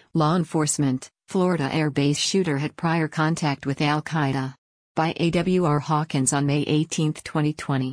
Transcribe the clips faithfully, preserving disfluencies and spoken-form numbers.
Law enforcement: Florida Air Base shooter had prior contact with Al-Qaeda. By A W R Hawkins on May eighteenth, twenty twenty.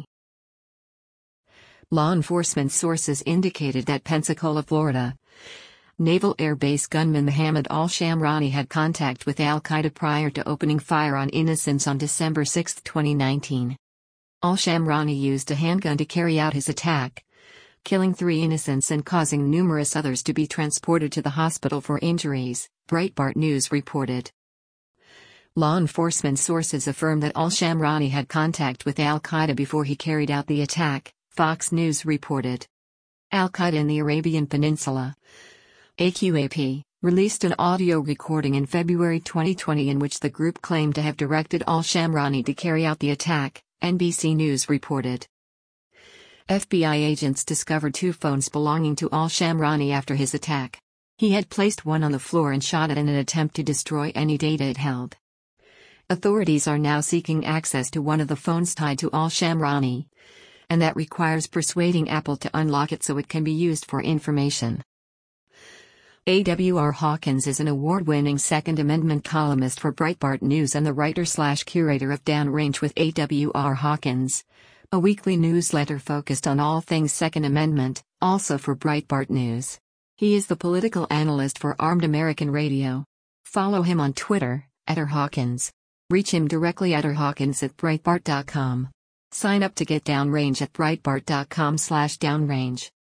Law enforcement sources indicated that Pensacola, Florida, Naval Air Base gunman Mohammed al-Shamrani had contact with Al-Qaeda prior to opening fire on innocents on December sixth, twenty nineteen. Al-Shamrani used a handgun to carry out his attack, killing three innocents and causing numerous others to be transported to the hospital for injuries, Breitbart News reported. Law enforcement sources affirm that al-Shamrani had contact with Al-Qaeda before he carried out the attack, Fox News reported. Al-Qaeda in the Arabian Peninsula, A Q A P, released an audio recording in February twenty twenty in which the group claimed to have directed al-Shamrani to carry out the attack, N B C News reported. F B I agents discovered two phones belonging to al-Shamrani after his attack. He had placed one on the floor and shot it in an attempt to destroy any data it held. Authorities are now seeking access to one of the phones tied to al-Shamrani, and that requires persuading Apple to unlock it so it can be used for information. A W R Hawkins is an award-winning Second Amendment columnist for Breitbart News and the writer-slash-curator of Downrange with A W R Hawkins, a weekly newsletter focused on all things Second Amendment, also for Breitbart News. He is the political analyst for Armed American Radio. Follow him on Twitter, at rhawkins. Reach him directly at rhawkins at breitbart dot com. Sign up to get Downrange at breitbart dot com slash downrange.